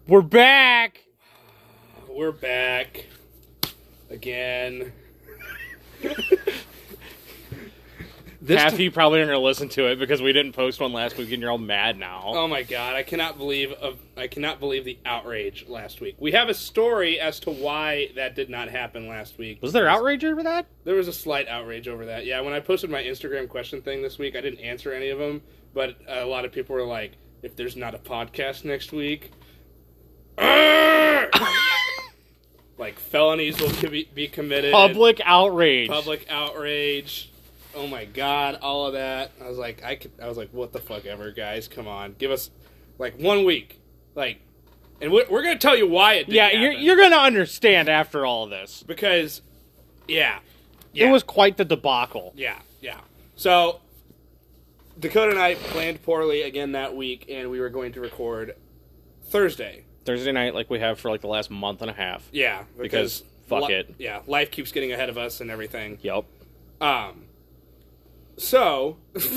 We're back! We're back. Again. Half of you probably aren't going to listen to it because we didn't post one last week and you're all mad now. Oh my god, I cannot believe the outrage last week. We have a story as to why that did not happen last week. Was there outrage over that? There was a slight outrage over that. Yeah, when I posted my Instagram question thing this week, I didn't answer any of them, but a lot of people were like, if there's not a podcast next week, like felonies will be committed. Public outrage. Public outrage. Oh my god, all of that. I was like, what the fuck ever, guys? Come on, give us like 1 week, and we're gonna tell you why it didn't happen. You're gonna understand after all of this because, yeah, it was quite the debacle. Yeah. So Dakota and I planned poorly again that week, and we were going to record Thursday night, like we have for like the last month and a half. Yeah, because fuck it. Yeah, life keeps getting ahead of us and everything. Yep. So,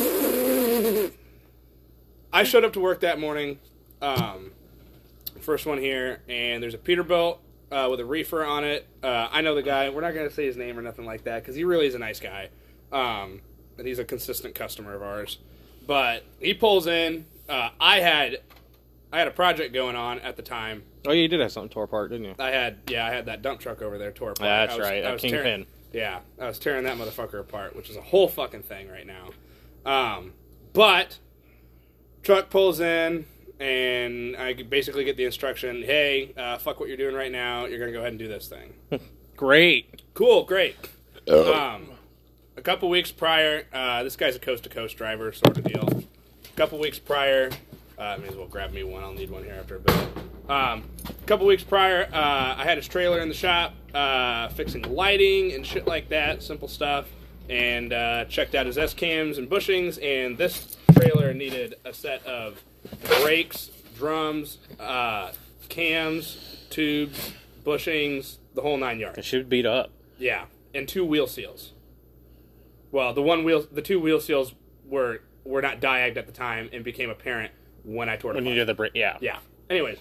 I showed up to work that morning, first one here, and there's a Peterbilt with a reefer on it. I know the guy. We're not going to say his name or nothing like that, because he really is a nice guy, and he's a consistent customer of ours. But he pulls in. I had a project going on at the time. Oh, you did have something tore apart, didn't you? I had that dump truck over there tore apart. That's right, a Kingpin. Yeah, I was tearing that motherfucker apart, which is a whole fucking thing right now. But truck pulls in, and I basically get the instruction, hey, fuck what you're doing right now. You're going to go ahead and do this thing. Great. Cool, great. A couple weeks prior, this guy's a coast-to-coast driver sort of deal. A couple weeks prior, may as well grab me one. I'll need one here after a bit. A couple weeks prior, I had his trailer in the shop, fixing lighting and shit like that, simple stuff, and checked out his S-cams and bushings, and this trailer needed a set of brakes, drums, cams, tubes, bushings, the whole 9 yards. It should beat up. Yeah, and 2 wheel seals. Well, the 2 wheel seals were not diagged at the time and became apparent when I tore it apart. When you did the brake, yeah. Yeah. Anyways.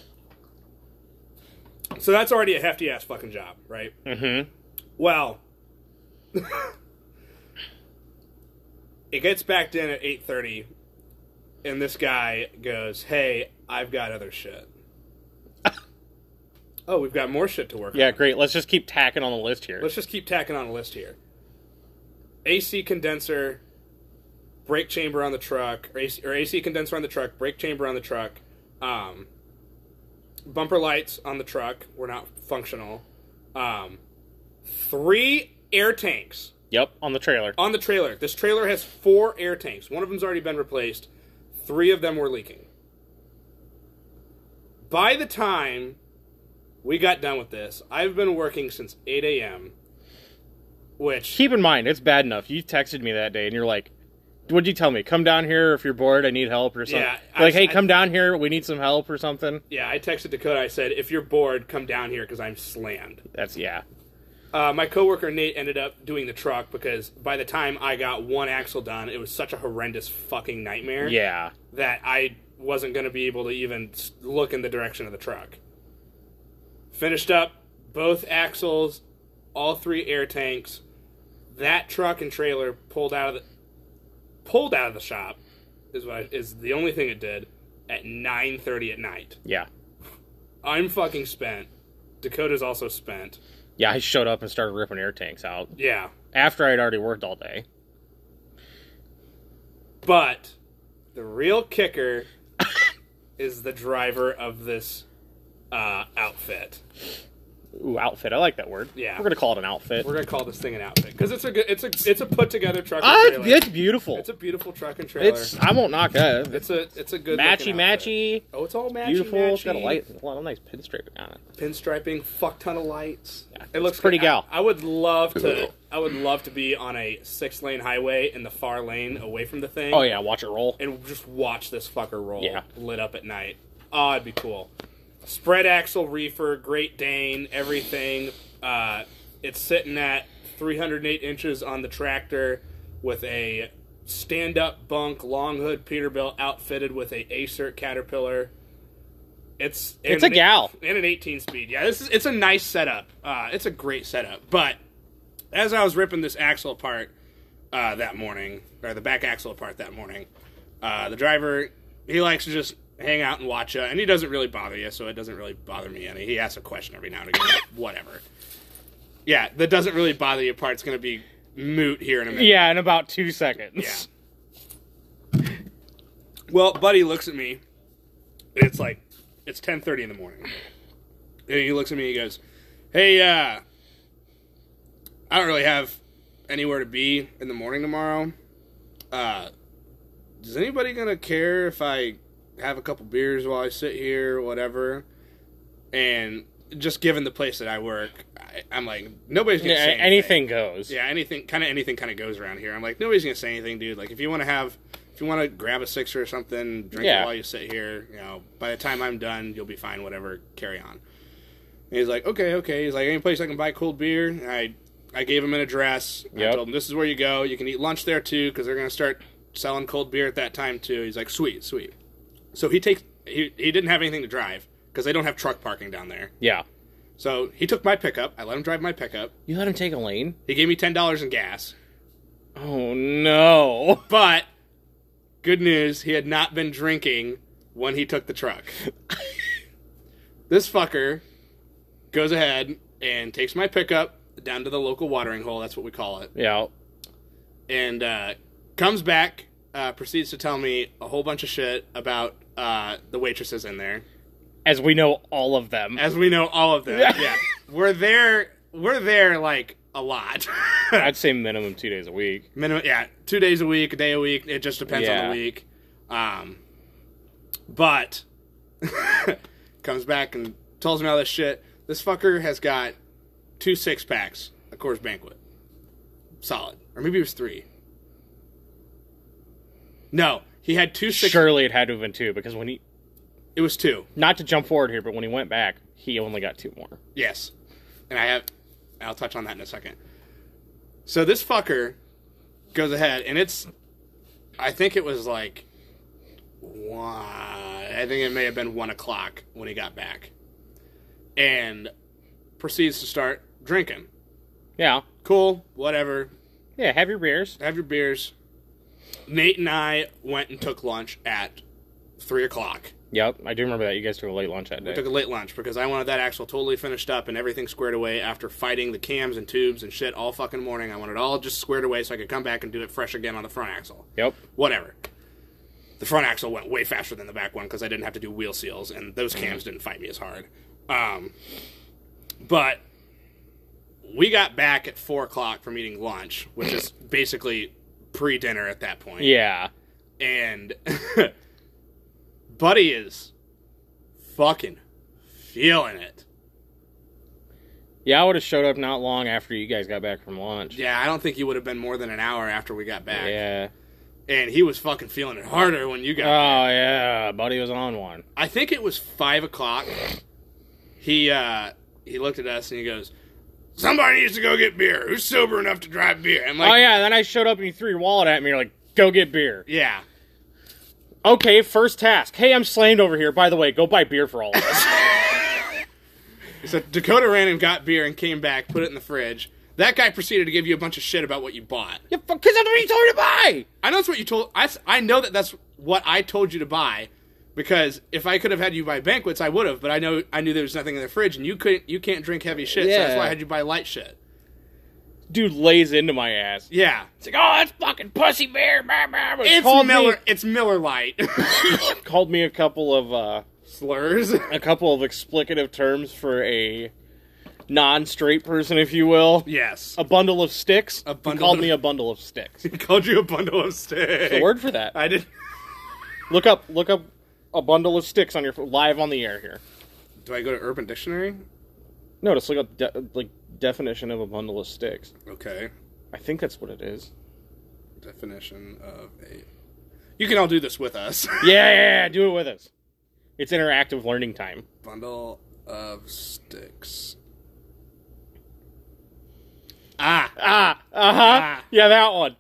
So that's already a hefty-ass fucking job, right? Mm-hmm. Well, it gets backed in at 8:30, and this guy goes, hey, I've got other shit. Oh, we've got more shit to work on. Yeah, great. Let's just keep tacking on the list here. AC condenser, brake chamber on the truck, or AC condenser on the truck, brake chamber on the truck, bumper lights on the truck were not functional, 3 air tanks. Yep, on the trailer. On the trailer. This trailer has 4 air tanks. One of them's already been replaced. 3 of them were leaking. By the time we got done with this, I've been working since 8 a.m., which... Keep in mind, it's bad enough. You texted me that day, and you're like, what'd you tell me? Come down here if you're bored, I need help or something. Yeah, hey, come down here, we need some help or something. Yeah, I texted Dakota, I said, if you're bored, come down here because I'm slammed. Yeah. My coworker Nate ended up doing the truck because by the time I got one axle done, it was such a horrendous fucking nightmare. Yeah. That I wasn't going to be able to even look in the direction of the truck. Finished up both axles, all 3 air tanks. That truck and trailer pulled out of the shop is the only thing it did at 9:30 at night. Yeah. I'm fucking spent. Dakota's also spent. Yeah, I showed up and started ripping air tanks out. Yeah. After I'd already worked all day. But the real kicker is the driver of this outfit. Ooh, outfit. I like that word. Yeah. We're going to call it an outfit. We're going to call this thing an outfit. Because it's a put-together truck and trailer. It's beautiful. It's a beautiful truck and trailer. I won't knock that. It's a good matchy. Oh, it's all matchy. Beautiful. Matchy. It's got a lot of nice pinstriping on it. Pinstriping, fuck ton of lights. Yeah, it looks pretty good. gal. I would love to be on a 6-lane highway in the far lane away from the thing. Oh yeah, watch it roll. And just watch this fucker roll. Yeah. Lit up at night. Oh, it'd be cool. Spread axle reefer, Great Dane, everything. It's sitting at 308 inches on the tractor with a stand-up bunk long hood Peterbilt outfitted with a Acert Caterpillar. It's a gal. And an 18 speed. Yeah, it's a nice setup. It's a great setup. But as I was ripping this axle apart that morning, or the back axle apart that morning, the driver, he likes to just hang out and watch you, and he doesn't really bother you, so it doesn't really bother me any. He asks a question every now and again, whatever. Yeah, the doesn't really bother you part's going to be moot here in a minute. Yeah, in about 2 seconds. Yeah. Well, Buddy looks at me. It's 10:30 in the morning. And he looks at me and he goes, hey, I don't really have anywhere to be in the morning tomorrow. Is anybody going to care if I have a couple beers while I sit here or whatever? And just given the place that I work, I'm like, nobody's going to say anything. Anything goes. Yeah, anything kind of goes around here. I'm like, nobody's going to say anything, dude. Like, if you want to grab a sixer or something, drink it while you sit here, by the time I'm done, you'll be fine, whatever, carry on. And he's like, okay. He's like, any place I can buy cold beer? And I gave him an address. Yep. I told him, this is where you go. You can eat lunch there, too, because they're going to start selling cold beer at that time, too. He's like, sweet. So he didn't have anything to drive, because they don't have truck parking down there. Yeah. So he took my pickup. I let him drive my pickup. You let him take a lane? He gave me $10 in gas. Oh, no. But good news, he had not been drinking when he took the truck. This fucker goes ahead and takes my pickup down to the local watering hole. That's what we call it. Yeah. And comes back, proceeds to tell me a whole bunch of shit about the waitresses in there. As we know all of them. Yeah. We're there like a lot. I'd say minimum 2 days a week. 2 days a week, a day a week. It just depends on the week. But comes back and tells me all this shit. This fucker has got 2 6-packs of Coors Banquet. Solid. Or maybe it was 3. No, he had 2 6. Surely it had to have been 2, because when it was 2. Not to jump forward here, but when he went back, he only got 2 more. Yes. And I'll touch on that in a second. So this fucker goes ahead, and I think it was like, I think it may have been 1 o'clock when he got back. And proceeds to start drinking. Yeah. Cool, whatever. Yeah, have your beers. Nate and I went and took lunch at 3 o'clock. Yep, I do remember that. You guys took a late lunch that day. We took a late lunch because I wanted that axle totally finished up and everything squared away after fighting the cams and tubes and shit all fucking morning. I wanted it all just squared away so I could come back and do it fresh again on the front axle. Yep. Whatever. The front axle went way faster than the back one because I didn't have to do wheel seals, and those cams didn't fight me as hard. But we got back at 4 o'clock from eating lunch, which is basically pre-dinner at that point. Yeah. And Buddy is fucking feeling it. Yeah, I would have showed up not long after you guys got back from lunch. Yeah, I don't think you would have been more than an hour after we got back. Yeah. And he was fucking feeling it harder when you got back. Oh, yeah. Buddy was on one. I think it was 5 o'clock. He looked at us and he goes, somebody needs to go get beer. Who's sober enough to drive beer? I'm like, oh, yeah. Then I showed up and you threw your wallet at me. You're like, go get beer. Yeah. Okay, first task. Hey, I'm slammed over here. By the way, go buy beer for all of us. So Dakota ran and got beer and came back, put it in the fridge. That guy proceeded to give you a bunch of shit about what you bought. Yeah, because that's what he told you to buy. I know that's what you told. I know that's what I told you to buy, because if I could have had you buy banquets, I would have. But I knew there was nothing in the fridge, and you can't drink heavy shit. Yeah. So that's why I had you buy light shit. Dude lays into my ass. Yeah, it's like, oh, it's fucking pussy beer. It's Miller Lite. Called me a couple of slurs, a couple of explicative terms for a non-straight person, if you will. Yes. A bundle of sticks. He called me a bundle of sticks. He called you a bundle of sticks. There's a word for that. I did. Look up a bundle of sticks on your live on the air here. Do I go to Urban Dictionary? No, just look up definition of a bundle of sticks. Okay. I think that's what it is. Definition of a... You can all do this with us. Yeah, do it with us. It's interactive learning time. Bundle of sticks. Yeah, that one.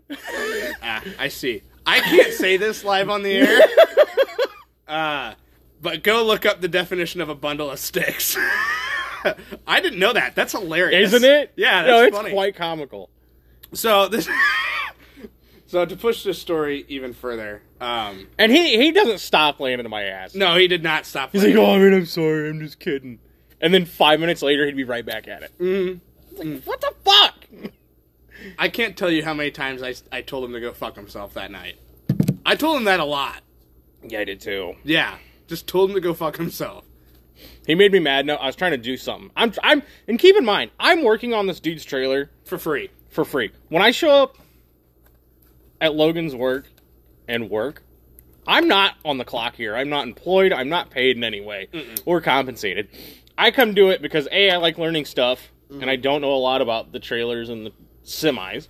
I see. I can't say this live on the air. But go look up the definition of a bundle of sticks. I didn't know that. That's hilarious. Isn't it? Yeah, that's funny. It's quite comical. So this... So to push this story even further... and he doesn't stop laying into my ass. No, he did not stop. He's like, oh, man, I'm sorry. I'm just kidding. And then 5 minutes later, he'd be right back at it. Mm-hmm. Like, what the fuck? I can't tell you how many times I told him to go fuck himself that night. I told him that a lot. Yeah, I did too. Yeah, just told him to go fuck himself. He made me mad. No, I was trying to do something. I'm, and keep in mind, I'm working on this dude's trailer for free. For free. When I show up at Logan's work, I'm not on the clock here. I'm not employed. I'm not paid in any way or compensated. I come do it because A, I like learning stuff, and I don't know a lot about the trailers and the semis.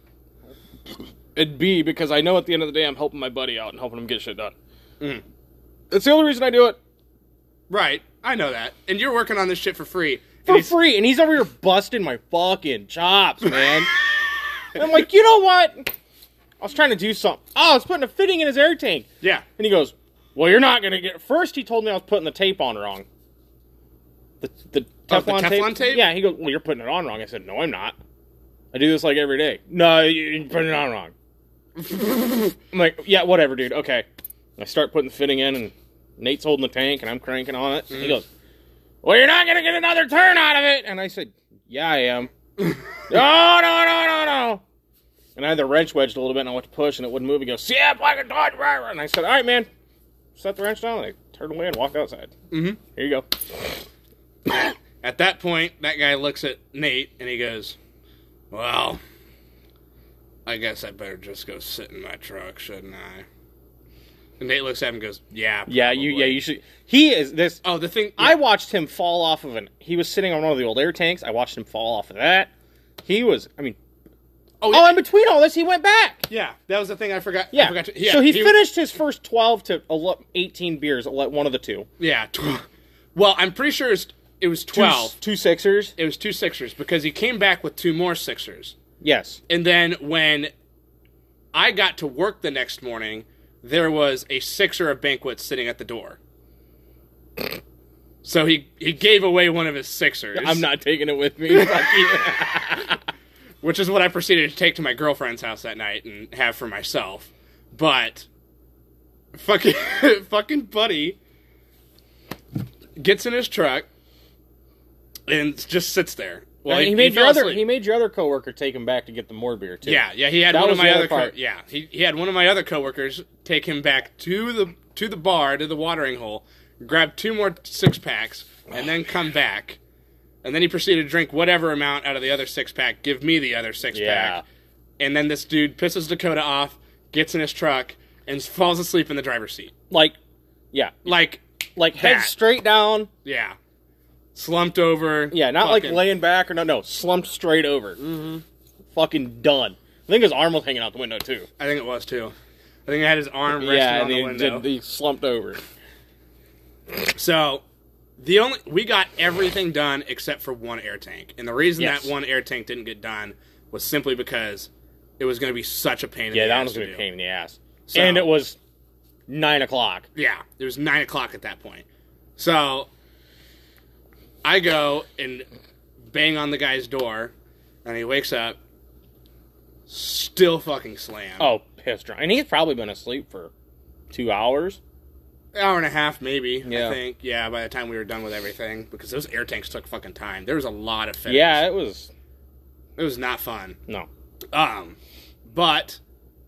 And B, because I know at the end of the day I'm helping my buddy out and helping him get shit done. That's the only reason I do it. Right. I know that. And you're working on this shit for free. For free. And he's over here busting my fucking chops, man. And I'm like, you know what? I was trying to do something. Oh, I was putting a fitting in his air tank. Yeah. And he goes, well, you're not going to get... First, he told me I was putting the tape on wrong. The Teflon tape? Yeah, he goes, well, you're putting it on wrong. I said, no, I'm not. I do this like every day. No, you're putting it on wrong. I'm like, yeah, whatever, dude. Okay. I start putting the fitting in, and Nate's holding the tank, and I'm cranking on it. He goes, well, you're not going to get another turn out of it. And I said, yeah, I am. No. And I had the wrench wedged a little bit, and I went to push, and it wouldn't move. He goes, see, I'm like a Dodge driver. And I said, all right, man. Set the wrench down, and I turned away and walked outside. Here you go. At that point, that guy looks at Nate, and he goes, well, I guess I better just go sit in my truck, shouldn't I? And Nate looks at him and goes, yeah, probably. You should. He is this. Oh, the thing. Yeah. I watched him fall off of he was sitting on one of the old air tanks. I watched him fall off of that. He was, I mean. Oh, in between all this, he went back. Yeah, that was the thing I forgot. Yeah. So he finished his first 12 to 18 beers at one of the two. Yeah. Well, I'm pretty sure it was 12. Two sixers? It was 2 sixers because he came back with 2 more sixers. Yes. And then when I got to work the next morning, there was a sixer of Banquet sitting at the door. So he gave away one of his sixers. I'm not taking it with me. Fuck you. Which is what I proceeded to take to my girlfriend's house that night and have for myself. But fucking buddy gets in his truck and just sits there. Well, he made your other coworker take him back to get the more beer too. Yeah, he had one of my other he had one of my other coworkers take him back to the bar, to the watering hole, grab 2 more 6-packs, and then come back. And then he proceeded to drink whatever amount out of the other 6-pack, give me the other 6-pack. Yeah. And then this dude pisses Dakota off, gets in his truck, and falls asleep in the driver's seat. Like head straight down. Yeah. Slumped over. Yeah, not like laying back or no, slumped straight over. Fucking done. I think his arm was hanging out the window too. I think it was too. I think he had his arm resting on the window. He slumped over. So, we got everything done except for one air tank. And the reason that one air tank didn't get done was simply because it was going to be such a pain in the ass. Yeah, that was going to be a pain in the ass. So, and it was 9 o'clock. Yeah, it was 9 o'clock at that point. So, I go and bang on the guy's door, and he wakes up, still fucking slammed. Oh, pissed drunk. And he's probably been asleep for 2 hours. Hour and a half, maybe, yeah. I think. Yeah, by the time we were done with everything. Because those air tanks took fucking time. There was a lot of fittings. Yeah, it was not fun. No. But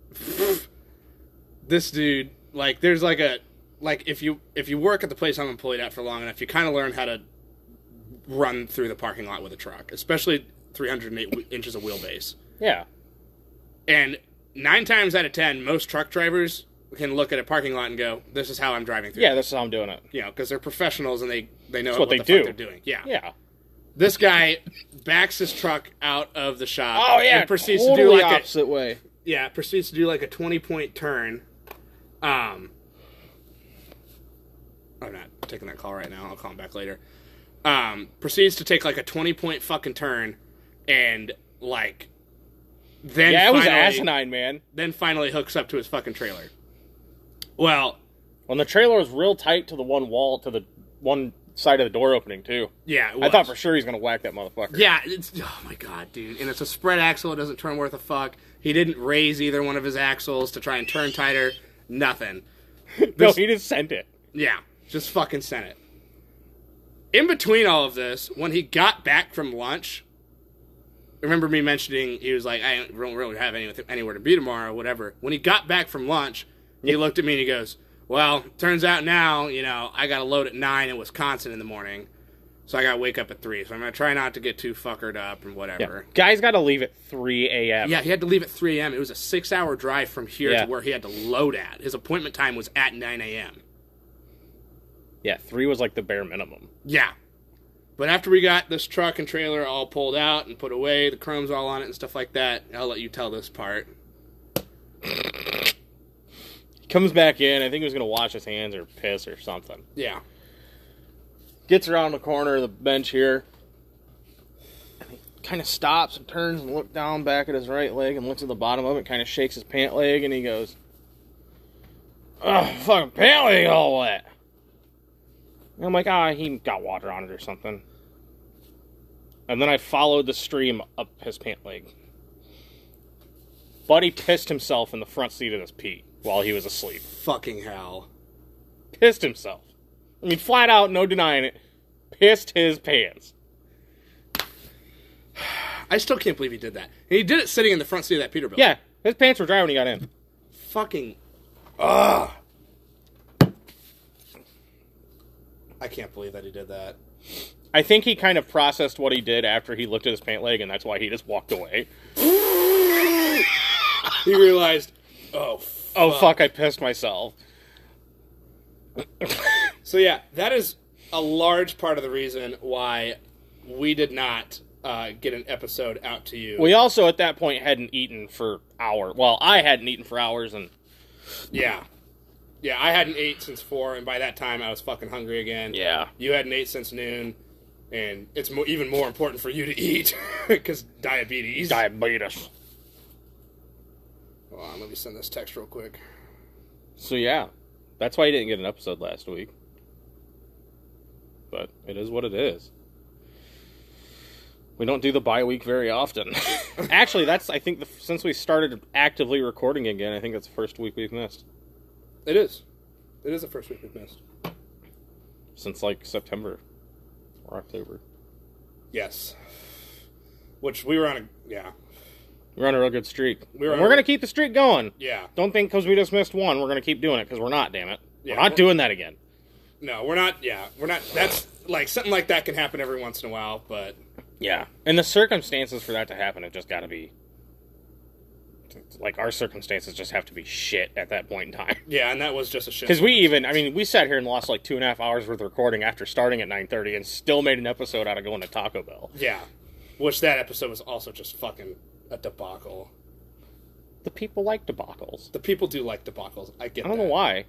this dude, there's if you work at the place I'm employed at for long enough, you kind of learn how to run through the parking lot with a truck. Especially 308 inches of wheelbase. Yeah. And 9 times out of 10, most truck drivers can look at a parking lot and go, this is how I'm driving through. Yeah, this is how I'm doing it. You know, because they're professionals and they know what the fuck they're doing. Yeah. Yeah. This guy backs his truck out of the shop. Oh, yeah, and proceeds totally to do opposite way. Yeah, proceeds to do a 20-point turn. I'm not taking that call right now. I'll call him back later. Proceeds to take a 20-point fucking turn and then it was asinine, man. Then finally hooks up to his fucking trailer. Well, When the trailer was real tight to the one wall, to the one side of the door opening, too. Yeah, I thought for sure he's going to whack that motherfucker. Yeah, oh my god, dude. And it's a spread axle, it doesn't turn worth a fuck. He didn't raise either one of his axles to try and turn tighter. Nothing. No, he just sent it. Yeah, just fucking sent it. In between all of this, when he got back from lunch, remember me mentioning, he was like, I don't really have anywhere to be tomorrow, whatever. When he got back from lunch, he looked at me and he goes, well, turns out now, I got to load at 9 in Wisconsin in the morning, so I got to wake up at 3. So I'm going to try not to get too fuckered up and whatever. Yeah. Guy's got to leave at 3 a.m. Yeah, he had to leave at 3 a.m. It was a 6-hour drive from here to where he had to load at. His appointment time was at 9 a.m. Yeah, 3 was like the bare minimum. Yeah. But after we got this truck and trailer all pulled out and put away, the chrome's all on it and stuff like that, I'll let you tell this part. Comes back in. I think he was going to wash his hands or piss or something. Yeah. Gets around the corner of the bench here. And he kind of stops and turns and looks down back at his right leg and looks at the bottom of it, kind of shakes his pant leg, and he goes, oh, fucking pant leg all wet. And I'm like, he got water on it or something. And then I followed the stream up his pant leg. Buddy pissed himself in the front seat of his Pete while he was asleep. Fucking hell. Pissed himself. I mean, flat out, no denying it. Pissed his pants. I still can't believe he did that. And he did it sitting in the front seat of that Peterbilt. Yeah, his pants were dry when he got in. Fucking... Ugh. I can't believe that he did that. I think he kind of processed what he did after he looked at his pant leg, and that's why he just walked away. He realized, oh, fuck, I pissed myself. So yeah, that is a large part of the reason why we did not get an episode out to you. We also, at that point, hadn't eaten for hours. Well, I hadn't eaten for hours, and... Yeah. Yeah, I hadn't ate since 4, and by that time I was fucking hungry again. Yeah. You hadn't ate since noon, and it's even more important for you to eat, because diabetes. Diabetes. Hold on, let me send this text real quick. So yeah, that's why you didn't get an episode last week. But it is what it is. We don't do the bye week very often. Actually, that's, I think, since we started actively recording again, I think that's the first week we've missed. It is. It is the first week we've missed. Since, like, September. Or October. Yes. Which we were on a... Yeah. We're on a real good streak. We're going to keep the streak going. Yeah. Don't think because we just missed one, we're going to keep doing it, because we're not, damn it. Yeah, we're not doing that again. No, we're not, we're not, that's, like, something like that can happen every once in a while, but... Yeah. And the circumstances for that to happen have just got to be... Like, our circumstances just have to be shit at that point in time. Yeah, and that was just a shit. Because we sat here and lost, like, 2.5 hours worth of recording after starting at 9:30 and still made an episode out of going to Taco Bell. Yeah. Which that episode was also just fucking a debacle. The people like debacles. The people do like debacles. I get that. I don't know why.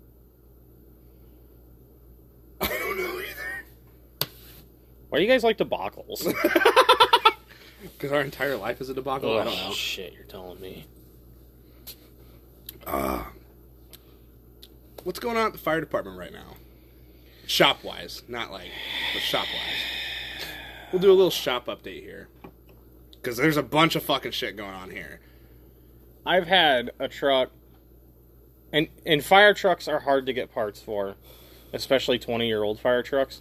I don't know either. Why do you guys like debacles? Because our entire life is a debacle? Oh, I don't know. Shit, you're telling me. What's going on at the fire department right now? Shop-wise. Not like, but shop-wise. We'll do a little shop update here. Because there's a bunch of fucking shit going on here. I've had a truck, and fire trucks are hard to get parts for, especially 20-year-old fire trucks.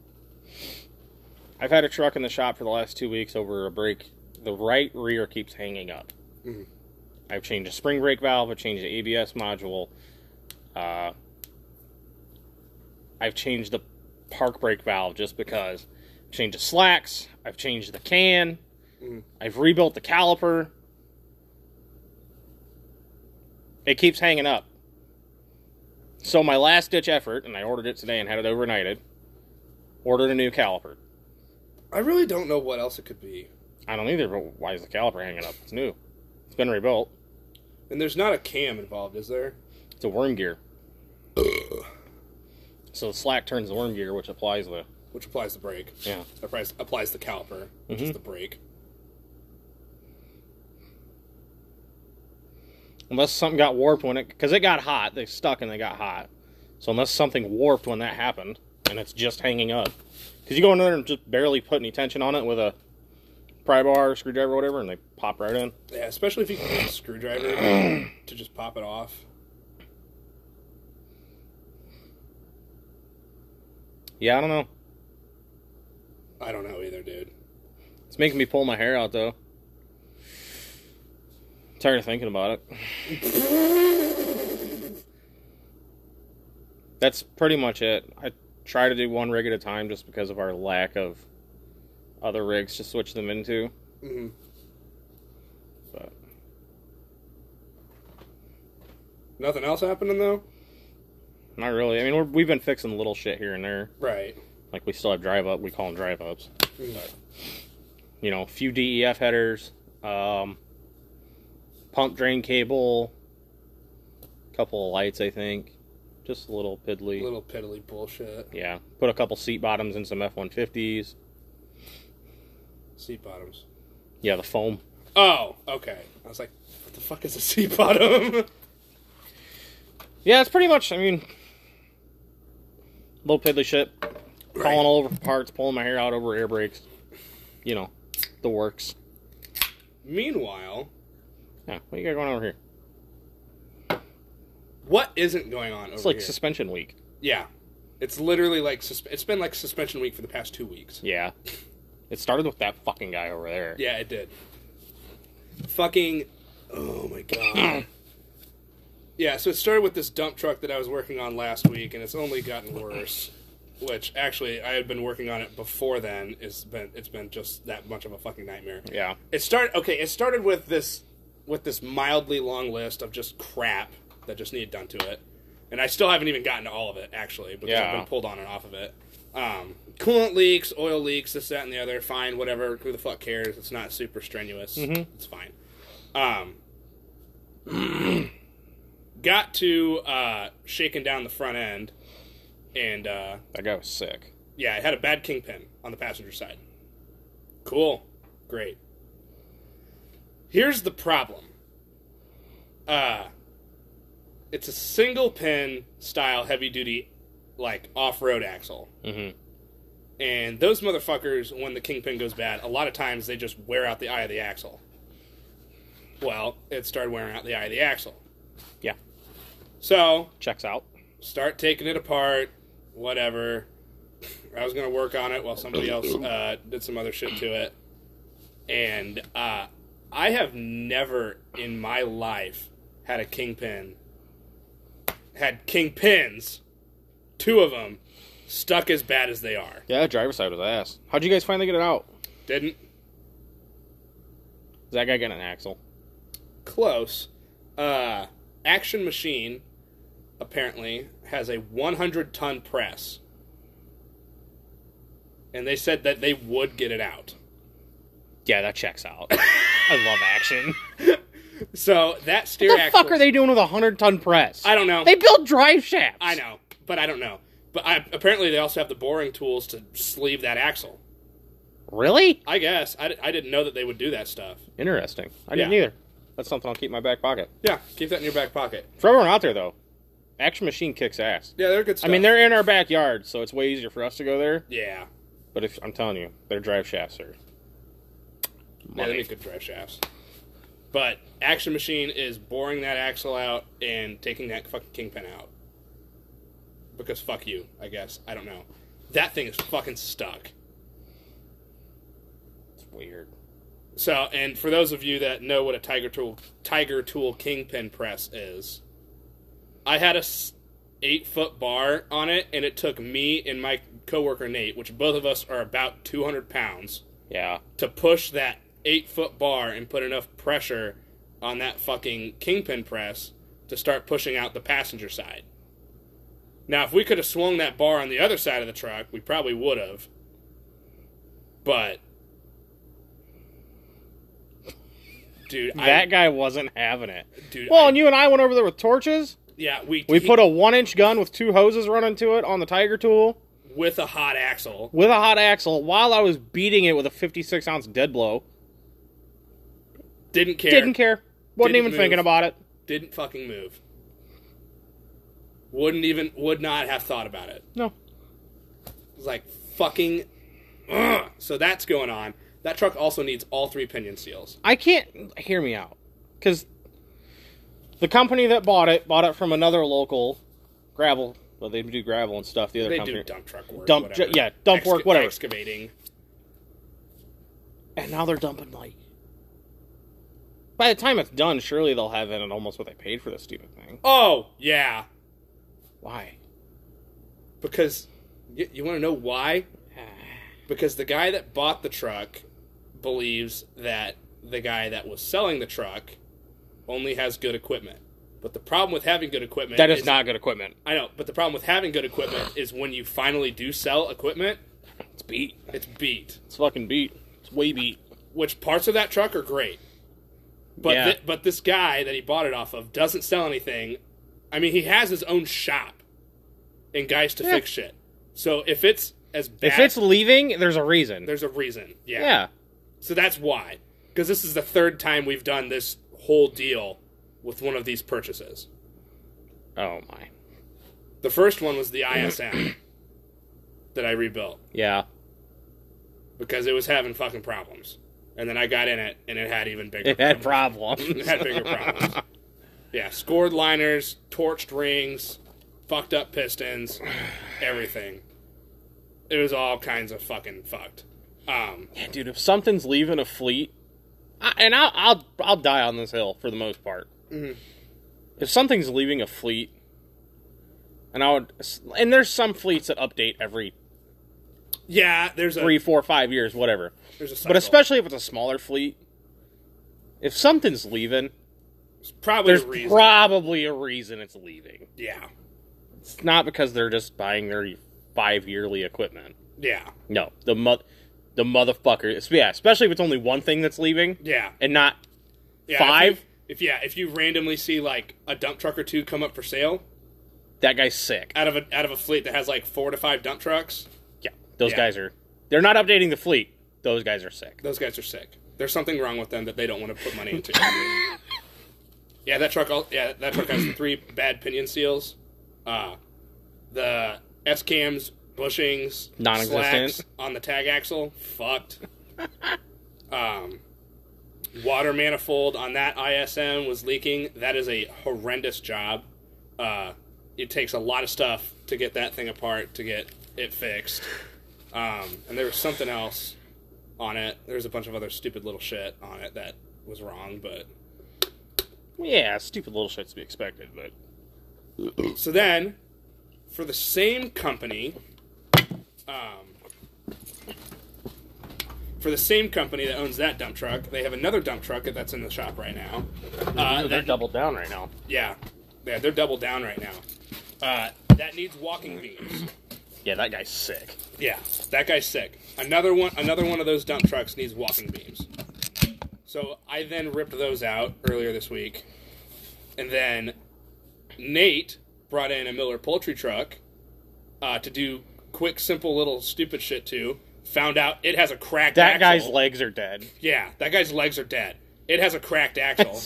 I've had a truck in the shop for the last 2 weeks over a brake. The right rear keeps hanging up. Mm-hmm. I've changed a spring brake valve. I've changed the ABS module. I've changed the park brake valve just because. I've changed the slacks. I've changed the can. Mm-hmm. I've rebuilt the caliper. It keeps hanging up. So my last-ditch effort, and I ordered it today and had it overnighted, ordered a new caliper. I really don't know what else it could be. I don't either, but why is the caliper hanging up? It's new. It's been rebuilt. And there's not a cam involved, is there? It's a worm gear. So the slack turns the worm gear, which applies the... Which applies the brake. Yeah. Applies the caliper, which is the brake. Unless something got warped when it... Because it got hot. They stuck and they got hot. So unless something warped when that happened, and it's just hanging up. Because you go in there and just barely put any tension on it with a pry bar, screwdriver, or whatever, and they pop right in. Yeah, especially if you can use a screwdriver to just pop it off. Yeah, I don't know. I don't know either, dude. It's making me pull my hair out, though. Tired of thinking about it. That's pretty much it. I try to do one rig at a time just because of our lack of other rigs to switch them into. Mm-hmm. But nothing else happening, though? Not really. I mean, we've been fixing little shit here and there. Right. Like, we still have drive up. We call them drive ups. Mm-hmm. But, you know, a few DEF headers, pump drain cable, a couple of lights, I think. Just a little piddly. Little piddly bullshit. Yeah. Put a couple seat bottoms in some F-150s. Seat bottoms. Yeah, the foam. Oh, okay. I was like, what the fuck is a seat bottom? Yeah, it's pretty much, I mean, little piddly shit. Right. Calling all over parts, pulling my hair out over air brakes. You know, the works. Meanwhile... Yeah, what you got going on over here? What isn't going on over here? It's like suspension week. Yeah. It's literally like... It's been like suspension week for the past 2 weeks. Yeah. It started with that fucking guy over there. Yeah, it did. Fucking... Oh, my God. Yeah, so it started with this dump truck that I was working on last week, and it's only gotten worse. Which, actually, I had been working on it before then. It's been just that much of a fucking nightmare. Yeah. It started with this mildly long list of just crap that just needed done to it. And I still haven't even gotten to all of it, actually, because I've been pulled on and off of it. Coolant leaks, oil leaks, this, that, and the other. Fine, whatever. Who the fuck cares? It's not super strenuous. Mm-hmm. It's fine. Got to shaking down the front end. And, that guy was sick. Yeah, it had a bad kingpin on the passenger side. Cool. Great. Here's the problem. It's a single pin style heavy duty, like, off-road axle. Mm-hmm. And those motherfuckers, when the kingpin goes bad, a lot of times they just wear out the eye of the axle. Well, it started wearing out the eye of the axle. Yeah. So... Checks out. Start taking it apart. Whatever. I was going to work on it while somebody else did some other shit to it. And I have never in my life had a kingpin. Had kingpins, 2 of them, stuck as bad as they are. Yeah, driver's side was ass. How'd you guys finally get it out? Didn't. Is that guy getting an axle? Close. Action Machine, apparently, has a 100-ton press. And they said that they would get it out. Yeah, that checks out. I love Action. So, that steer axle... What the fuck are they doing with a 100-ton press? I don't know. They build drive shafts. I know, but I don't know. But apparently they also have the boring tools to sleeve that axle. Really? I guess. I didn't know that they would do that stuff. Interesting. I didn't either. That's something I'll keep in my back pocket. Yeah, keep that in your back pocket. For everyone out there, though, Action Machine kicks ass. Yeah, they're good stuff. I mean, they're in our backyard, so it's way easier for us to go there. Yeah. But if I'm telling you, their drive shafts are... Yeah, they make good drive shafts. But Action Machine is boring that axle out and taking that fucking kingpin out. Because fuck you, I guess. I don't know. That thing is fucking stuck. It's weird. So, and for those of you that know what a Tiger Tool kingpin press is, I had a 8-foot bar on it, and it took me and my coworker Nate, which both of us are about 200 pounds, to push that 8-foot bar and put enough pressure on that fucking kingpin press to start pushing out the passenger side. Now, if we could have swung that bar on the other side of the truck, we probably would have. But, dude, that guy wasn't having it. Dude, and you and I went over there with torches. Yeah, we put a 1-inch gun with 2 hoses running to it on the Tiger Tool. With a hot axle. While I was beating it with a 56-ounce dead blow. Didn't care. Wasn't even thinking about it. Didn't fucking move. would not have thought about it. No. It's like, fucking... Ugh. So that's going on. That truck also needs all 3 pinion seals. I can't... Hear me out. Because the company that bought it from another local gravel... Well, they do gravel and stuff. The other company... They do dump truck work, dump work, whatever. Excavating. And now they're dumping, like... By the time it's done, surely they'll have in it almost what they paid for this stupid thing. Oh, yeah. Why? Because... You want to know why? Because the guy that bought the truck believes that the guy that was selling the truck only has good equipment. But the problem with having good equipment... That is not good equipment. I know, but the problem with having good equipment is when you finally do sell equipment... It's beat. It's beat. It's fucking beat. It's way beat. Which parts of that truck are great. But yeah. But this guy that he bought it off of doesn't sell anything. I mean, he has his own shop and guys to fix shit. So if it's as bad... If it's leaving, there's a reason. There's a reason, yeah. Yeah. So that's why. Because this is the 3rd time we've done this whole deal with one of these purchases. Oh, my. The first one was the ISM that I rebuilt. Yeah. Because it was having fucking problems. And then I got in it, and it had even bigger problems. It had problems. It had bigger problems. Yeah, scored liners, torched rings, fucked up pistons, everything. It was all kinds of fucking fucked. Yeah, dude, if something's leaving a fleet, I'll die on this hill for the most part. Mm-hmm. If something's leaving a fleet, and there's some fleets that update every there's 3, 4, 5 years, whatever. There's a cycle. But especially if it's a smaller fleet, if something's leaving, there's probably a reason it's leaving. Yeah. It's not because they're just buying their 5-yearly equipment. Yeah. No, the motherfucker. Yeah, especially if it's only one thing that's leaving. Yeah. And not 5. If you randomly see like a dump truck or 2 come up for sale, that guy's sick. Out of a fleet that has like 4 to 5 dump trucks. Yeah, those guys are. They're not updating the fleet. Those guys are sick. Those guys are sick. There's something wrong with them that they don't want to put money into. Yeah, that truck has the 3 bad pinion seals. The S-cams, bushings, non-existent slacks on the tag axle, fucked. Water manifold on that ISM was leaking. That is a horrendous job. It takes a lot of stuff to get that thing apart, to get it fixed. And there was something else on it. There was a bunch of other stupid little shit on it that was wrong, but... Yeah, stupid little shit's to be expected, but... So then, for the same company... For the same company that owns that dump truck, they have another dump truck that's in the shop right now. They're doubled down right now. Yeah, they're doubled down right now. That needs walking beams. Yeah, that guy's sick. Yeah, that guy's sick. Another one of those dump trucks needs walking beams. So I then ripped those out earlier this week, and then Nate brought in a Miller poultry truck to do quick, simple, little stupid shit to. Found out it has a cracked axle. That guy's legs are dead. Yeah, that guy's legs are dead. It has a cracked axle.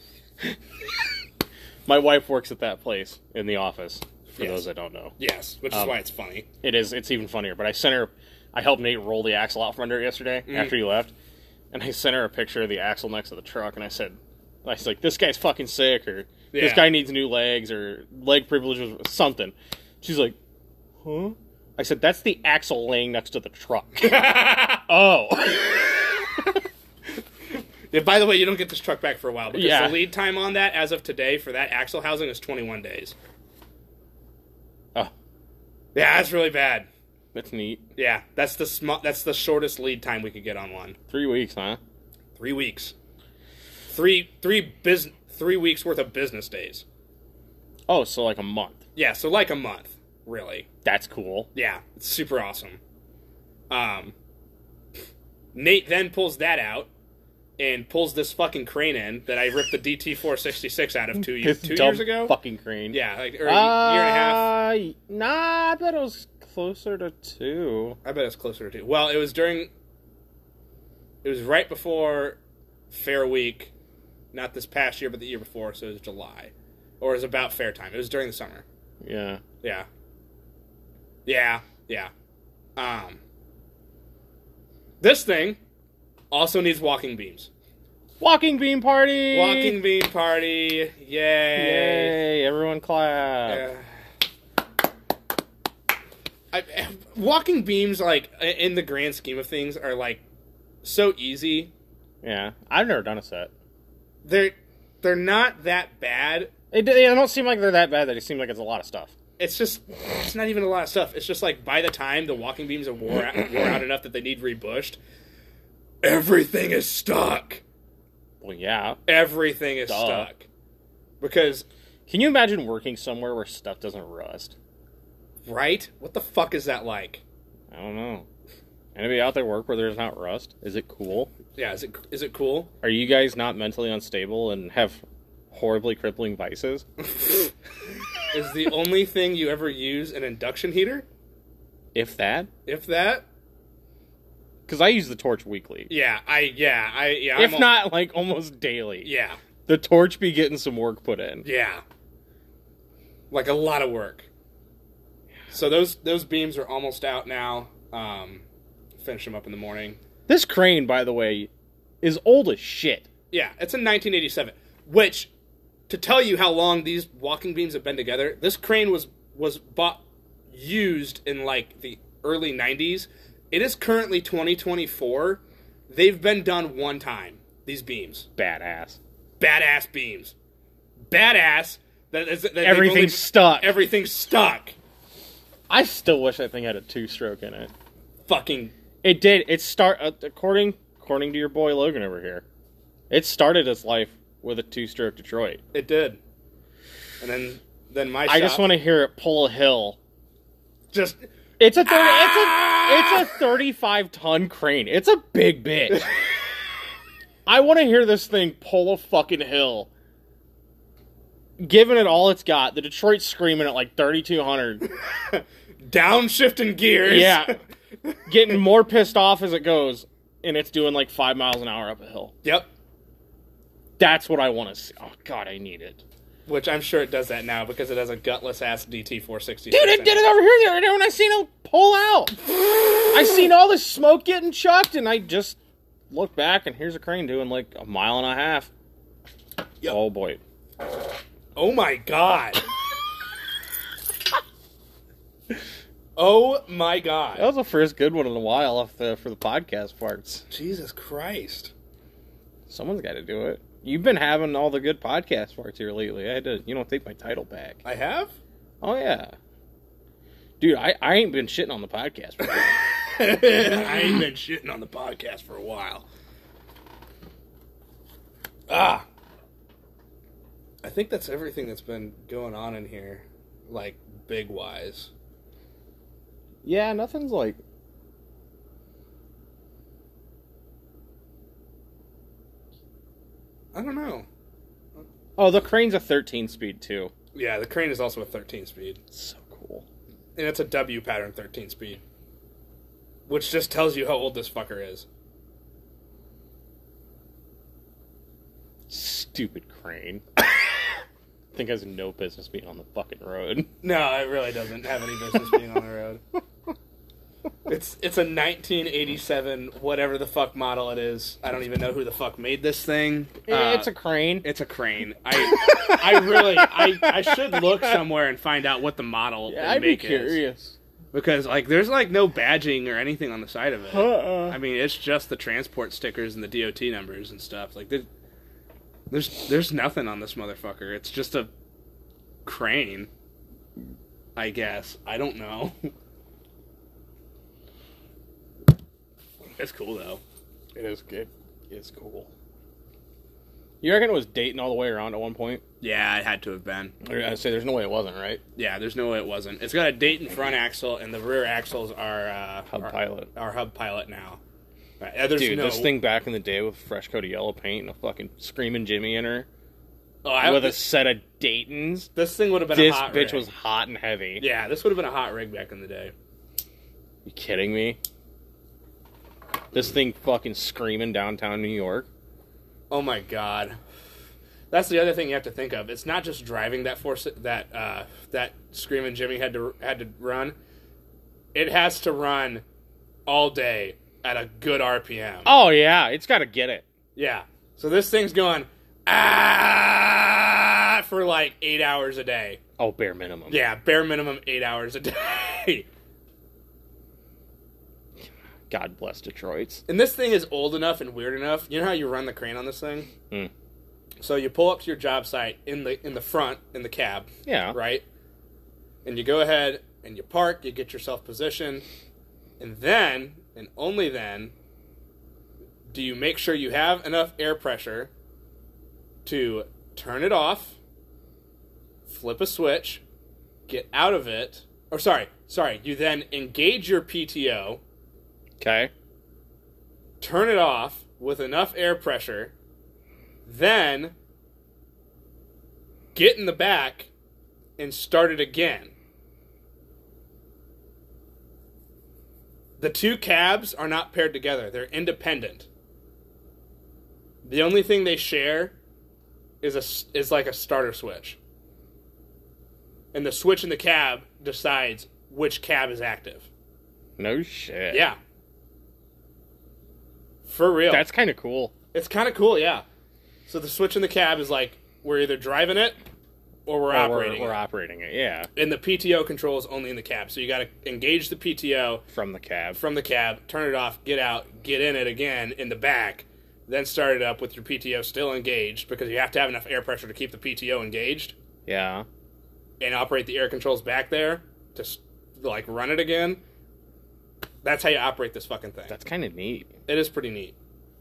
My wife works at that place in the office, for those that don't know. Yes, which is why it's funny. It is. It's even funnier. But I helped Nate roll the axle out from under it yesterday after he left. And I sent her a picture of the axle next to the truck, and I was like, this guy's fucking sick, or this guy needs new legs, or leg privileges, or something. She's like, huh? I said, that's the axle laying next to the truck. Oh. Yeah, by the way, you don't get this truck back for a while, because the lead time on that, as of today, for that axle housing is 21 days. Oh. Yeah, that's really bad. That's neat. Yeah, that's the shortest lead time we could get on one. 3 weeks, huh? 3 weeks. 3 weeks worth of business days. Oh, so like a month. Yeah, so like a month, really. That's cool. Yeah, it's super awesome. Nate then pulls that out and pulls this fucking crane in that I ripped the DT466 out of 2 years ago. Fucking crane. Yeah, like a year and a half. Nah, I bet it was closer to 2. I bet it's closer to 2. Well, it was right before Fair Week, not this past year, but the year before, so it was July. Or it was about fair time. It was during the summer. Yeah. Yeah. Yeah. Yeah. This thing also needs walking beams. Walking beam party! Walking beam party. Yay. Yay, everyone clap. Walking beams, like, in the grand scheme of things, are, like, so easy. Yeah. I've never done a set. They're not that bad. They don't seem like they're that bad. They seem like it's a lot of stuff. It's not even a lot of stuff. It's just, like, by the time the walking beams are wore out enough that they need rebushed, everything is stuck. Well, yeah. Everything is stuck. Because... Can you imagine working somewhere where stuff doesn't rust? Right? What the fuck is that like? I don't know. Anybody out there work where there's not rust? Is it cool? Yeah, is it cool? Are you guys not mentally unstable and have horribly crippling vices? Is the only thing you ever use an induction heater? If that? If that? Because I use the torch weekly. Yeah. If not, like, almost daily. Yeah. The torch be getting some work put in. Yeah. Like a lot of work. So those beams are almost out now. Finish them up in the morning. This crane, by the way, is old as shit. Yeah, it's in 1987. Which, to tell you how long these walking beams have been together, this crane was used in, like, the early 90s. It is currently 2024. They've been done one time, these beams. Badass. Badass beams. Badass. That everything's stuck. Everything's stuck. I still wish that thing had a 2-stroke in it. Fucking... It did. It according to your boy Logan over here, it started its life with a 2-stroke Detroit. It did. And then my shop... I just want to hear it pull a hill. Just... It's a 35-ton crane. It's a big bitch. I want to hear this thing pull a fucking hill. Giving it all it's got. The Detroit's screaming at like 3,200. Downshifting gears. Yeah. Getting more pissed off as it goes. And it's doing like 5 miles an hour up a hill. Yep. That's what I want to see. Oh, God, I need it. Which I'm sure it does that now because it has a gutless-ass DT460. Dude, it did it over here the other day when I seen it pull out. I seen all this smoke getting chucked, and I just looked back, and here's a crane doing like 1.5 miles. Yep. Oh, boy. Oh, my God. Oh, my God. That was the first good one in a while for the podcast parts. Jesus Christ. Someone's got to do it. You've been having all the good podcast parts here lately. I had to, take my title back. I have? Oh, yeah. Dude, I ain't been shitting on the podcast for a while. I ain't been shitting on the podcast for a while. I think that's everything that's been going on in here, like, big-wise. Yeah, nothing's like... I don't know. Oh, the crane's a 13-speed, too. Yeah, the crane is also a 13-speed. So cool. And it's a W pattern 13-speed. Which just tells you how old this fucker is. Stupid crane. I think has no business being on the fucking road. No, it really doesn't have any business being on the road. It's a 1987 whatever the fuck model it is. I don't even know who the fuck made this thing. It's a crane. It's a crane. I should look somewhere and find out what the model and I'd make be curious. Is. Because like there's like no badging or anything on the side of it. I mean, it's just the transport stickers and the DOT numbers and stuff. Like there's nothing on this motherfucker. It's just a crane. I guess. I don't know. It's cool, though. It is good. It's cool. You reckon it was Dayton all the way around at one point? Yeah, it had to have been. I'd say there's no way it wasn't, right? Yeah, there's no way it wasn't. It's got a Dayton front axle, and the rear axles are... Hub Pilot. Are Hub Pilot now. Right. Dude, this thing back in the day with fresh coat of yellow paint and a fucking Screaming Jimmy in her. With a set of Daytons. This thing would have been a hot rig. This bitch was hot and heavy. Yeah, this would have been a hot rig back in the day. You kidding me? This thing fucking screaming downtown New York. Oh my god. That's the other thing you have to think of. It's not just driving that that Screaming Jimmy had to run. It has to run all day at a good RPM. Oh yeah, it's got to get it. Yeah. So this thing's going for like 8 hours a day. Oh, bare minimum. Yeah, bare minimum 8 hours a day. God bless Detroit. And this thing is old enough and weird enough. You know how you run the crane on this thing? Mm. So you pull up to your job site in the front, in the cab. Yeah. Right? And you go ahead and you park, you get yourself positioned, and then, and only then, do you make sure you have enough air pressure to turn it off, flip a switch, get out of it, or sorry, you then engage your PTO. Okay. Turn it off with enough air pressure, then get in the back and start it again. The two cabs are not paired together. They're independent. The only thing they share is like a starter switch. And the switch in the cab decides which cab is active. No shit. Yeah. For real. That's kind of cool. It's kind of cool, yeah. So the switch in the cab is like, we're either driving it or we're operating it. We're operating it, yeah. And the PTO control is only in the cab. So you got to engage the PTO. From the cab, turn it off, get out, get in it again in the back, then start it up with your PTO still engaged, because you have to have enough air pressure to keep the PTO engaged. Yeah. And operate the air controls back there to, like, run it again. That's how you operate this fucking thing. That's kind of neat. It is pretty neat.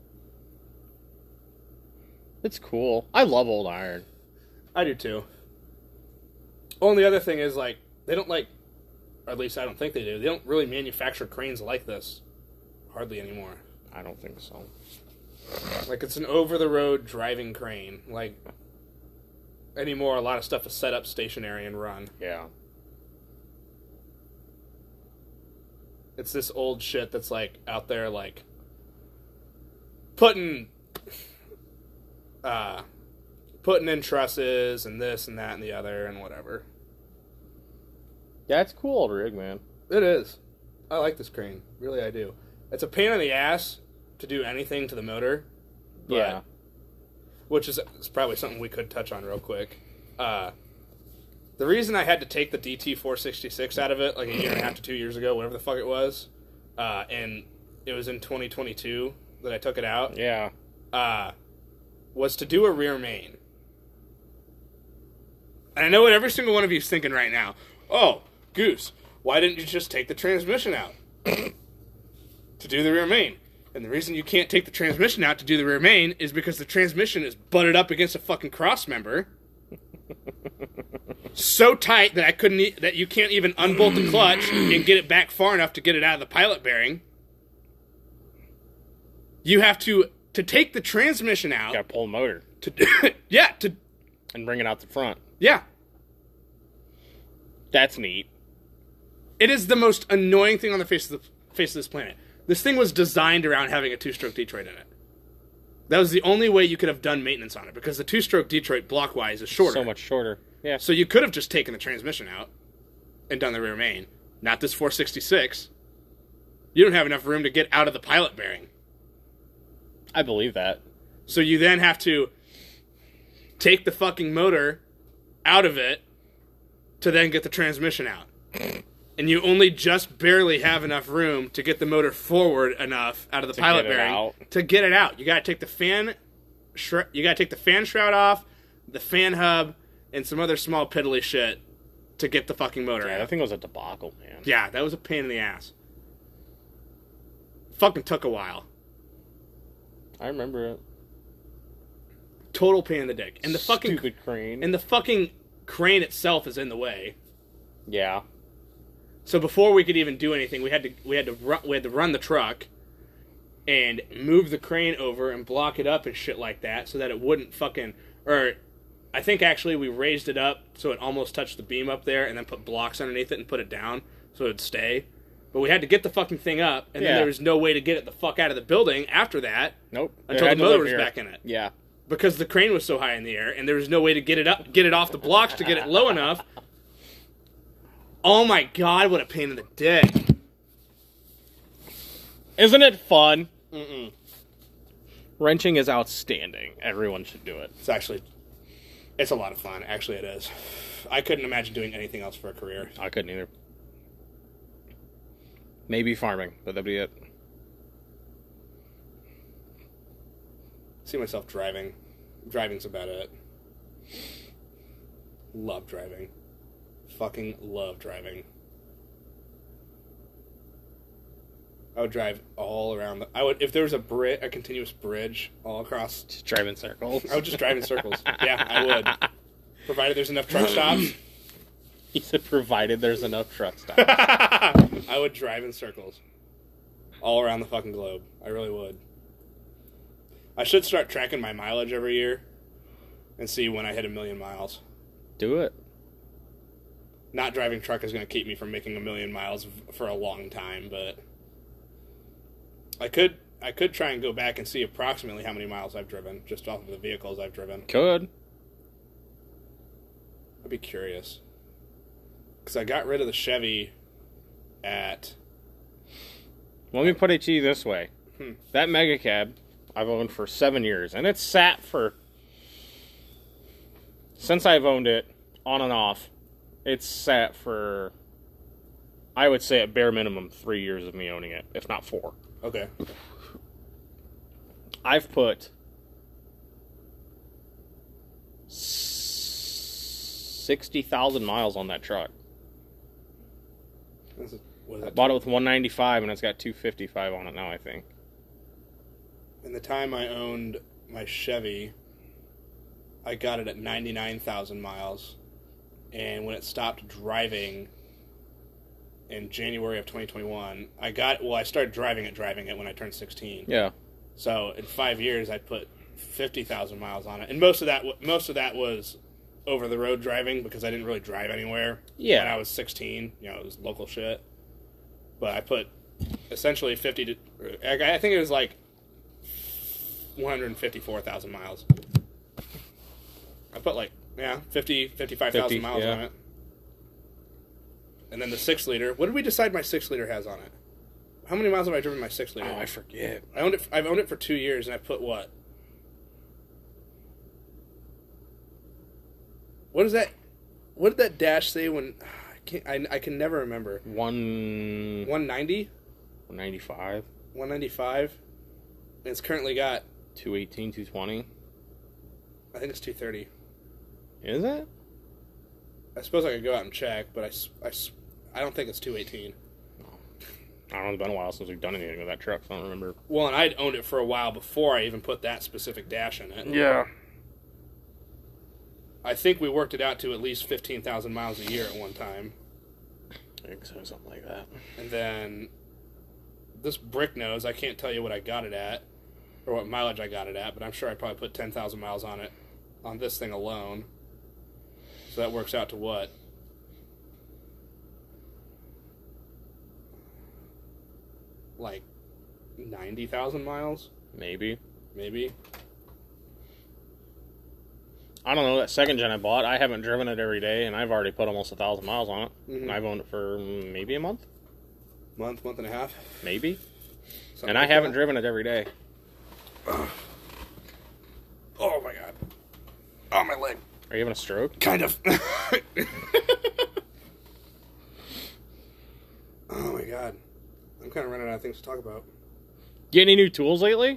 It's cool. I love old iron. I do too. Well, and the other thing is, like, they don't like, or at least I don't think they do, they don't really manufacture cranes like this. Hardly anymore. I don't think so. Like, it's an over-the-road driving crane. Like, anymore, a lot of stuff is set up stationary and run. Yeah. It's this old shit that's, like, out there, like, putting in trusses and this and that and the other and whatever. Yeah, it's cool old rig, man. It is. I like this crane. Really, I do. It's a pain in the ass to do anything to the motor. Yeah. Which is probably something we could touch on real quick. The reason I had to take the DT466 out of it, like a year and a half to 2 years ago, whatever the fuck it was, and it was in 2022 that I took it out. Yeah. Was to do a rear main. And I know what every single one of you is thinking right now. Oh, Goose, why didn't you just take the transmission out to do the rear main? And the reason you can't take the transmission out to do the rear main is because the transmission is butted up against a fucking cross member. So tight that that you can't even unbolt the clutch and get it back far enough to get it out of the pilot bearing. You have to take the transmission out. You gotta pull the motor. And bring it out the front. Yeah. That's neat. It is the most annoying thing on the face of this planet. This thing was designed around having a two-stroke Detroit in it. That was the only way you could have done maintenance on it, because the two-stroke Detroit block-wise is shorter. So much shorter. Yeah. So you could have just taken the transmission out and done the rear main. Not this 466. You don't have enough room to get out of the pilot bearing. I believe that. So you then have to take the fucking motor out of it to then get the transmission out. And you only just barely have enough room to get the motor forward enough out of the pilot bearing to get it out. You got to take the fan shroud off, the fan hub, and some other small piddly shit to get the fucking motor out. I think it was a debacle, man. Yeah, that was a pain in the ass. Fucking took a while. I remember it. Total pain in the dick. And the stupid crane. And the fucking crane itself is in the way. Yeah. So before we could even do anything, we had to run the truck and move the crane over and block it up and shit like that, so that it wouldn't fucking. Or I think actually we raised it up so it almost touched the beam up there, and then put blocks underneath it and put it down so it'd stay. But we had to get the fucking thing up, and then there was no way to get it the fuck out of the building after that. Nope. Until the motor was back in it. Yeah. because the crane was so high in the air, and there was no way to get it off the blocks to get it low enough. Oh my god, what a pain in the dick. Isn't it fun? Mm-mm. Wrenching is outstanding. Everyone should do it. It's a lot of fun. Actually, it is. I couldn't imagine doing anything else for a career. I couldn't either. Maybe farming, but that'd be it. See myself driving. Driving's about it. Love driving. Fucking love driving. I would drive all around if there was a continuous bridge all across. Just drive in circles. I would just drive in circles. Yeah, I would. Provided there's enough truck stops. He said provided there's enough truck stops. I would drive in circles. All around the fucking globe. I really would. I should start tracking my mileage every year and see when I hit 1,000,000 miles. Do it. Not driving truck is going to keep me from making 1,000,000 miles for a long time, but I could try and go back and see approximately how many miles I've driven, just off of the vehicles I've driven. Could. I'd be curious. Because I got rid of the Chevy at... Let me put it to you this way. That Mega Cab I've owned for 7 years, and it's sat for... Since I've owned it, on and off, it's sat for... I would say at bare minimum 3 years of me owning it, if not 4. Okay. I've put 60,000 miles on that truck. I bought it with 195, and it's got 255 on it now, I think. In the time I owned my Chevy, I got it at 99,000 miles. And when it stopped driving in January of 2021, I started driving it when I turned 16. Yeah. So in 5 years, I put 50,000 miles on it, and most of that was over the road driving because I didn't really drive anywhere. Yeah. When I was 16, it was local shit. But I put essentially I think it was like 154,000 miles. I put 55,000 miles on it. And then the 6-liter. What did we decide my 6-liter has on it? How many miles have I driven my 6-liter? Oh, I forget. I've owned it for 2 years, and I put what? What is that? What did that dash say when? I can never remember. 190. 195. 195. And it's currently got 218, 220. I think it's 230. Is it? I suppose I could go out and check, but I don't think it's 218. I don't know, it's been a while since we've done anything with that truck, so I don't remember. Well, and I'd owned it for a while before I even put that specific dash in it. Yeah. I think we worked it out to at least 15,000 miles a year at one time. I think so, something like that. And then this brick nose, I can't tell you what I got it at, or what mileage I got it at, but I'm sure I probably put 10,000 miles on it, on this thing alone. So that works out to what? Like 90,000 miles? Maybe. I don't know, that second gen I bought, I haven't driven it every day, and I've already put almost 1,000 miles on it. Mm-hmm. And I've owned it for maybe a month? Month and a half? Maybe. Something and I haven't driven it every day. Oh my god. Oh, my leg. Are you having a stroke? Kind of. Oh my god. I'm kind of running out of things to talk about. Get any new tools lately?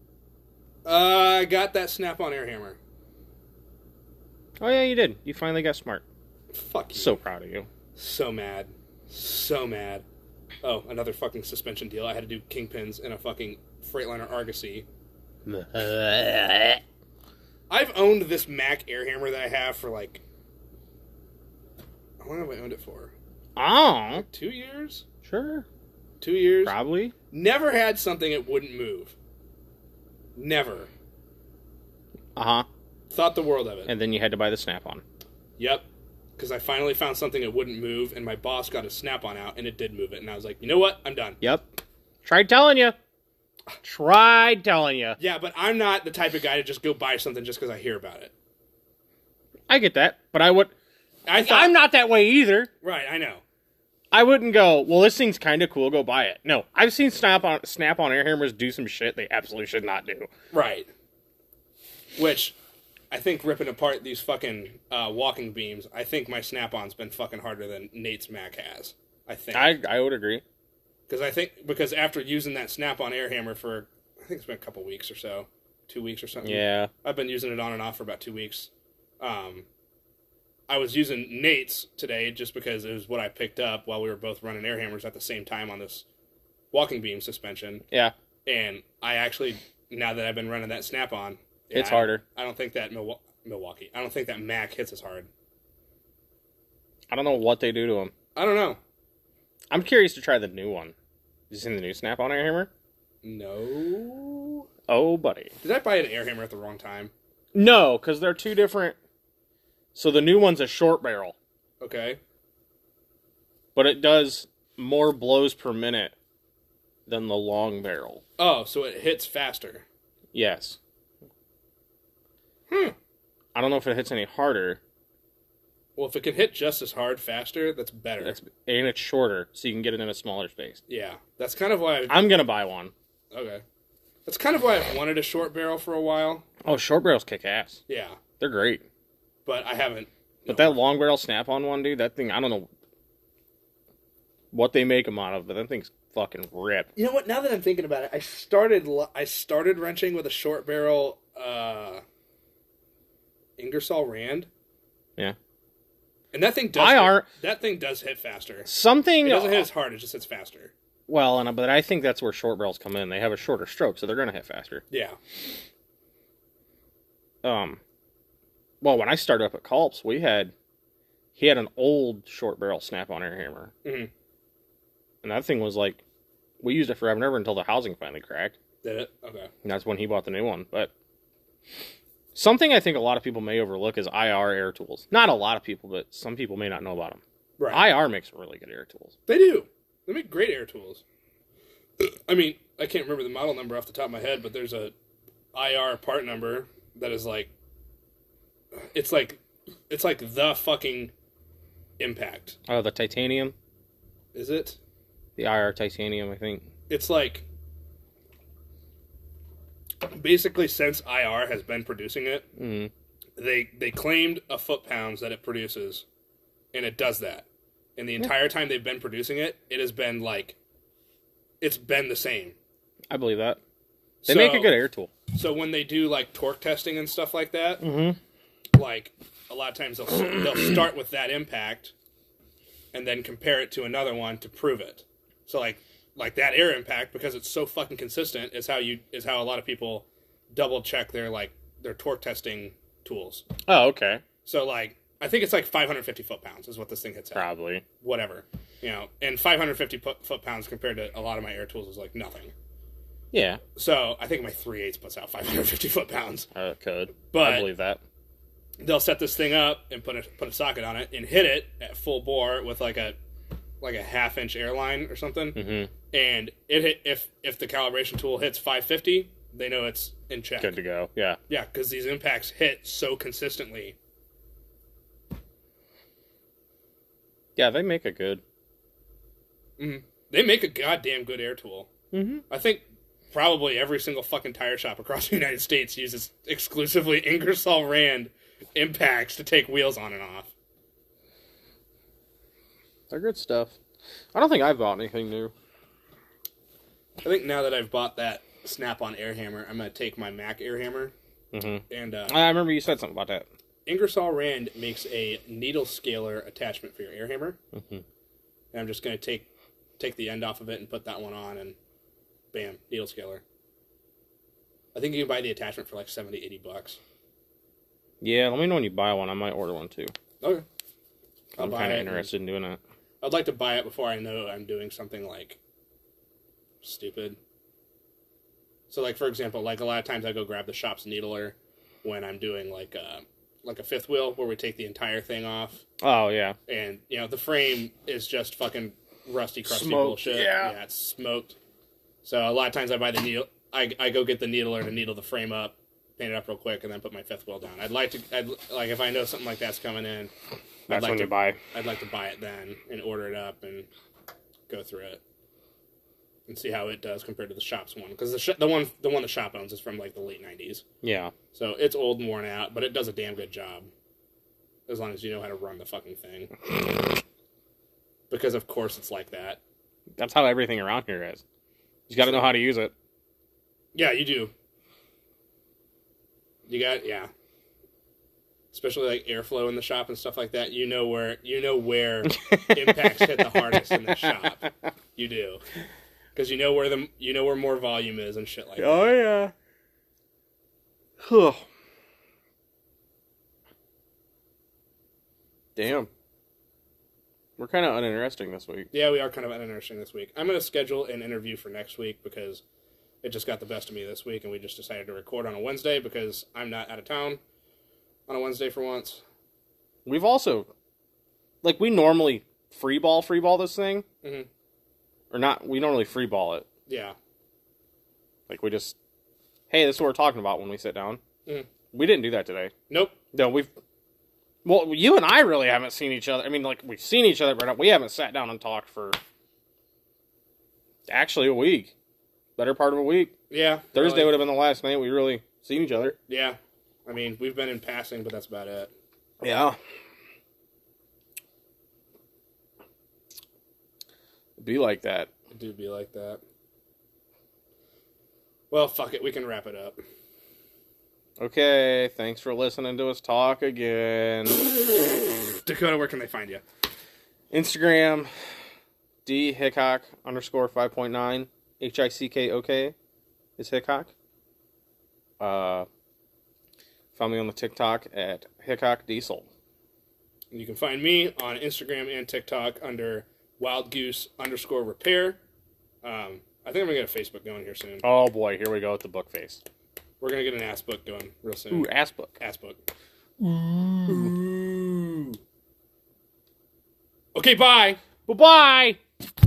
I got that Snap-on air hammer. Oh yeah, you did. You finally got smart. Fuck you. So proud of you. So mad. Oh, another fucking suspension deal. I had to do kingpins in a fucking Freightliner Argosy. I've owned this Mac air hammer that I have for how long have I owned it for? Oh. 2 years? Sure. 2 years? Probably. Never had something that wouldn't move. Never. Uh-huh. Thought the world of it. And then you had to buy the Snap-on. Yep. Because I finally found something that wouldn't move, and my boss got a Snap-on out, and it did move it. And I was like, you know what? I'm done. Yep. Tried telling you. Tried telling you. Yeah, but I'm not the type of guy to just go buy something just because I hear about it. I get that, but I'm not that way either. Right, I know. I wouldn't go, well, this thing's kind of cool, go buy it. No, I've seen Snap-on air hammers do some shit they absolutely should not do. Right. Which, I think ripping apart these fucking walking beams, I think my Snap-on's been fucking harder than Nate's Mac has. I think. I would agree. Because after using that Snap-on air hammer for, I think it's been a couple weeks or so, 2 weeks or something. Yeah. I've been using it on and off for about 2 weeks. I was using Nate's today just because it was what I picked up while we were both running air hammers at the same time on this walking beam suspension. Yeah. And I actually, now that I've been running that Snap-on, it's harder. I don't think that Milwaukee. I don't think that Mac hits as hard. I don't know what they do to them. I don't know. I'm curious to try the new one. You seen the new Snap-on air hammer? No. Oh, buddy. Did I buy an air hammer at the wrong time? No, because they're two different. So the new one's a short barrel. Okay. But it does more blows per minute than the long barrel. Oh, so it hits faster. Yes. I don't know if it hits any harder. Well, if it can hit just as hard faster, that's better. And it's shorter, so you can get it in a smaller space. Yeah. That's kind of why I'm going to buy one. Okay. That's kind of why I've wanted a short barrel for a while. Oh, short barrels kick ass. Yeah. They're great. But I haven't. But that long barrel Snap-on one, dude, that thing, I don't know what they make them out of, but that thing's fucking ripped. You know what? Now that I'm thinking about it, I started wrenching with a short barrel Ingersoll Rand. Yeah. And that thing does hit faster. It doesn't hit as hard, it just hits faster. Well, but I think that's where short barrels come in. They have a shorter stroke, so they're going to hit faster. Yeah. Well, when I started up at Culp's, he had an old short barrel Snap-on air hammer. Mm-hmm. And that thing was like, we used it forever and ever until the housing finally cracked. Did it? Okay. And that's when he bought the new one. But something I think a lot of people may overlook is IR air tools. Not a lot of people, but some people may not know about them. Right. IR makes really good air tools. They do. They make great air tools. I mean, I can't remember the model number off the top of my head, but there's a IR part number that is like, it's like the fucking Impact. Oh, the titanium? Is it? The IR titanium, I think. It's like, basically since IR has been producing it, they claimed a foot-pounds that it produces, and it does that. And the entire time they've been producing it, it has been like, it's been the same. I believe that. They make a good air tool. So when they do like torque testing and stuff like that, like a lot of times they'll start with that Impact and then compare it to another one to prove it. So like that air Impact, because it's so fucking consistent, is how a lot of people double check their torque testing tools. Oh, okay. So like, I think it's like 550 foot-pounds is what this thing hits at. Probably. Whatever. And 550 foot-pounds compared to a lot of my air tools is like nothing. Yeah. So I think my 3/8 puts out 550 foot-pounds. Could. But I believe that. They'll set this thing up and put a socket on it and hit it at full bore with like a half-inch airline or something. Mm-hmm. And if the calibration tool hits 550, they know it's in check. Good to go. Yeah. Yeah, because these Impacts hit so consistently. Yeah, they make a good. Mm-hmm. They make a goddamn good air tool. Mm-hmm. I think probably every single fucking tire shop across the United States uses exclusively Ingersoll Rand Impacts to take wheels on and off. They're good stuff. I don't think I've bought anything new. I think now that I've bought that Snap-on air hammer, I'm going to take my Mac air hammer. Mm-hmm. And I remember you said something about that. Ingersoll Rand makes a needle scaler attachment for your air hammer. Mm-hmm. And I'm just going to take the end off of it and put that one on, and bam, needle scaler. I think you can buy the attachment for like $70, $80. Yeah, let me know when you buy one. I might order one too. Okay. I'm kind of interested in doing that. I'd like to buy it before I know I'm doing something like stupid. So like, for example, like a lot of times I go grab the shop's needler when I'm doing like a fifth wheel where we take the entire thing off. Oh, yeah. And, the frame is just fucking rusty, crusty smoked, bullshit. Yeah, it's smoked. So a lot of times I buy the needle. I go get the needler to needle the frame up, paint it up real quick, and then put my fifth wheel down. I'd like if I know something like that's coming in. That's when you buy. I'd like to buy it then and order it up and go through it and see how it does compared to the shop's one, because the one the shop owns is from like the late '90s. Yeah. So it's old and worn out, but it does a damn good job. As long as you know how to run the fucking thing. Because of course it's like that. That's how everything around here is. You got to know how to use it. Yeah, you do. Yeah. Especially like airflow in the shop and stuff like that. You know where impacts hit the hardest in the shop. You do. Because you know where more volume is and shit like that. Oh yeah. Huh. Damn. We're kind of uninteresting this week. Yeah, we are kind of uninteresting this week. I'm going to schedule an interview for next week because it just got the best of me this week, and we just decided to record on a Wednesday because I'm not out of town on a Wednesday for once. We've also, we normally freeball this thing. Mm-hmm. Or not, we normally freeball it. Yeah. We just, hey, this is what we're talking about when we sit down. Mm-hmm. We didn't do that today. Nope. No, well, you and I really haven't seen each other. I mean, we've seen each other, but we haven't sat down and talked for actually a week. Better part of a week. Yeah. Thursday would have been the last night we really seen each other. Yeah. I mean, we've been in passing, but that's about it. Yeah. It'd be like that. It do be like that. Well, fuck it. We can wrap it up. Okay, thanks for listening to us talk again. Dakota, where can they find you? Instagram, dhickok_5.9. HICKOK is Hickok. Find me on the TikTok at Hickok Diesel. You can find me on Instagram and TikTok under wildgoose_repair. I think I'm going to get a Facebook going here soon. Oh boy, here we go with the book face. We're going to get an ass book going real soon. Ooh, ass book. Ass book. Ooh. Okay, bye. Bye-bye.